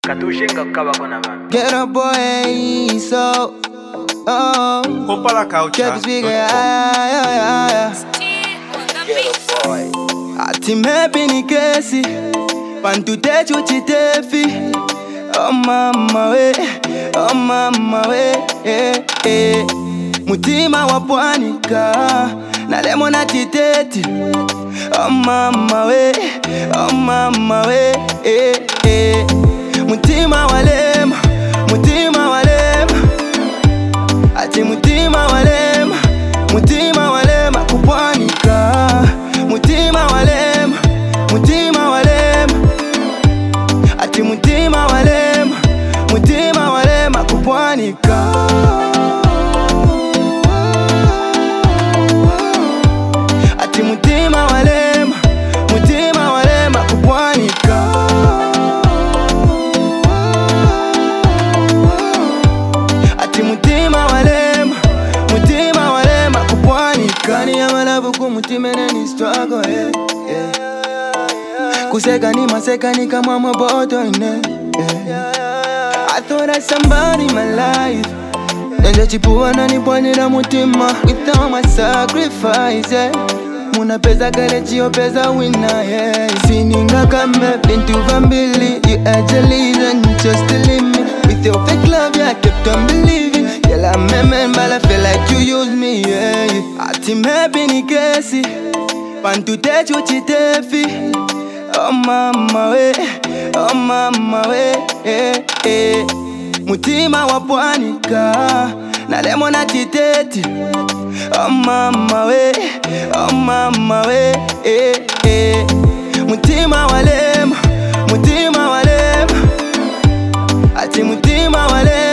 katushenga kaba kona mami. Get up boy, so Opa la caucha. Kept speaking, yeah. Ati mepi ni kesi Pantute chuchi tefi. Oh mama we Mutima wa pwanika na lemo na titeti. Oh mama we Mutima walema ati mutima walema kupwanika. Mutima walema ati mutima walema kupwanika. Ati mutima walema kupwanika. Ati mutima walema kupwanika. Kani ya malabu kumutima neni struggle, yeah. Kuseka ni maseka ni kama maboto, yeah. I thought that somebody in my life. Nende chipua na nipwanira mutima with all my sacrifice, yeah. Muna pesa kale chio pesa winner, yeah. Sininga kame bintu vambili. You had your reason just to leave me. With your fake love, yeah, I kept on believing. Yeah, I remember, but I feel like you used me, yeah. Ati mepi ni kesi Pantute chuchi tefi. Oh mama we Mutima wa pwanika na lemo na titeti. Oh mama we Mutima walema ati mutima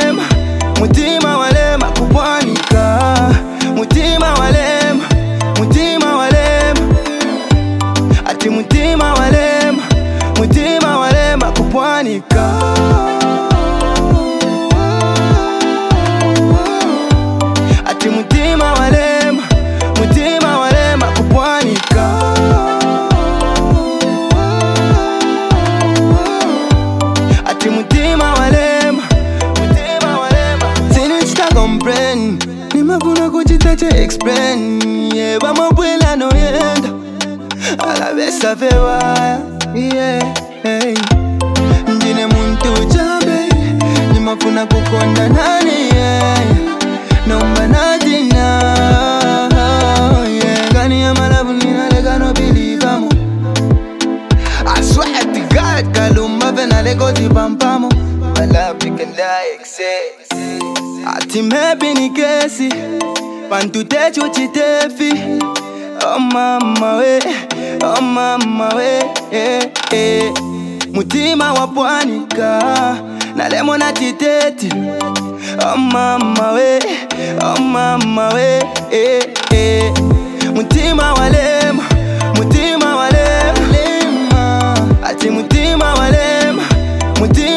walema kupwanika. Mutima walema ati mutima walema kupwanika. Ati mutima walema kupwanika. Ati mutima walema Sinista comprend. Nimafuna kuchitache explain, yeah. Bamabwela no yenda alabesa fewaya, yeah. Njine muntu chabe nimafuna kukonda nani, yeah. Nomba natina, yeah. Kani ya malabu ninaleka no believe amo. I swear to God kalumba vena leko zipampamo. Malabu can like say. Ati mepi ni kesi Pantute chuchi tefi. Oh mama we Mutima wa pwanika na lemo na titeti. Oh mama we Mutima walema ati mutima walema